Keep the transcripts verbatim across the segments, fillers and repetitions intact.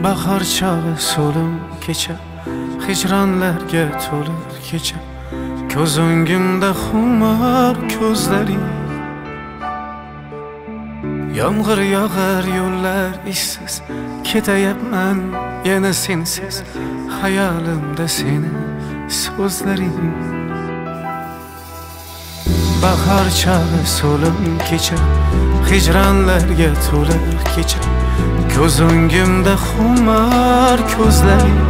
bahor chog'i so'lim kecha, hijronlarga to'lib kecha, ko'z o'ngimda xumor ko'zlaring. Yomg'ir yog'ar, yo'llar ishsiz, ketayapman yana sensiz, hayolimda seni so'zlaring. Bahor chog'i so'lim kecha, hijronlarga to'lib kecha, ko'z o'ngimda xumor ko'zlaring.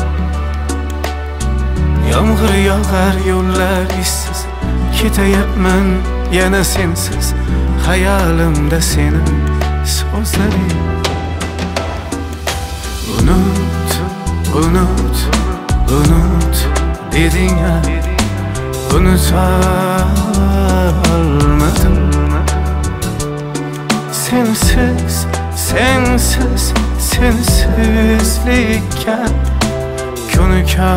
Yomg'ir yog'ar, yo'llar ishsiz, ketayapman yana sensiz, hayolimda seni so'zlaring. Unut, unut, unut deding-a, unuta olmadim. Sensiz, sensiz, sensizlikka ko'nika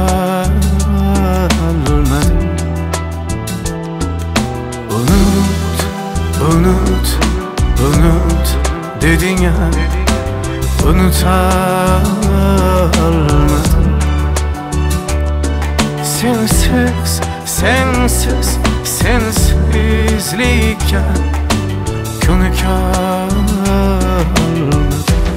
olmadim. Unut, unut, unut deding-a, unuta olmadim. Sensiz, sensiz, sensizlikka ko'nika olmadim.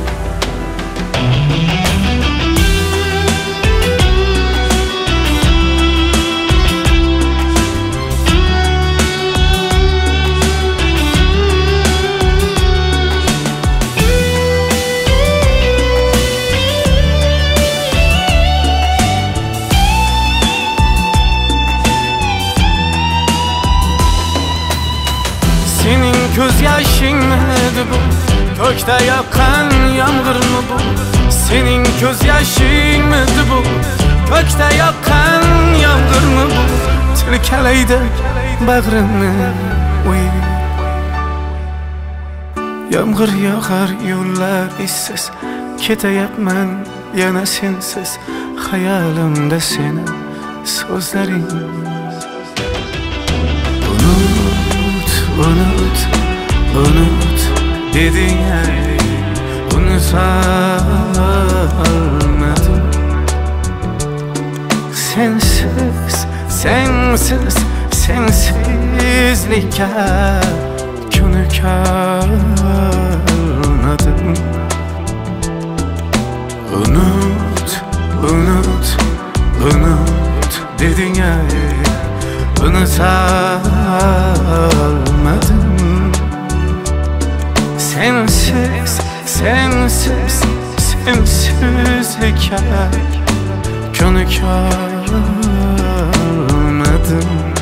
Senin ko'z yoshingmidi bu, ko'kda yoqqan yomg'irmi bu? Sening ko'z yoshingmidi bu, ko'kda yoqqan yomg'irmi bu? Tilkalaydi bag'rimni o'y. Yomg'ir yog'ar, yo'llar ishsiz, ketayapman yana sensiz, hayolimda seni so'zlaring. Unut, unut deding-a, unuta olmadim. Sensiz, sensiz, sensizlikka ko'nika olmadim. Unut, unut, unut deding-a, unuta olmadim. Sensiz, sensiz, sensizlikka ko'nika olmadim.